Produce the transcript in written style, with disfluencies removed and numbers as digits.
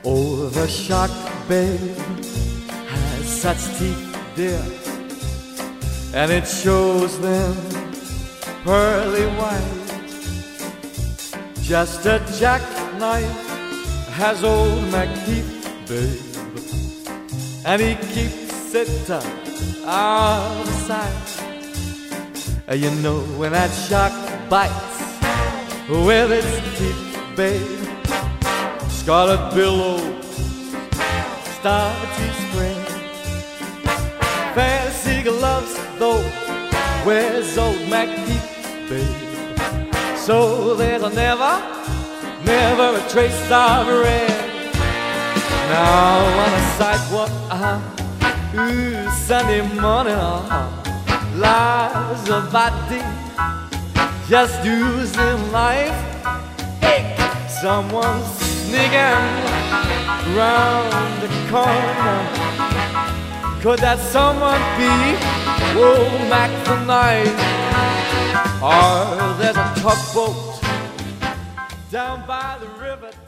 Oh, the shark, babe, has such teeth, dear, and it shows them pearly white. Just a jackknife has old MacHeath, babe, and he keeps it out of sight. You know when that shark bites with its teeth, babe, scarlet billows start to spring. Fancy gloves, though, where's old MacHeath, babe? So there's never a trace of red. Now on a sidewalk, Sunday morning, lies a body just using life. Hey, someone's sneaking round the corner. Could that someone be old Mac tonight? Or there's a tugboat down by the river.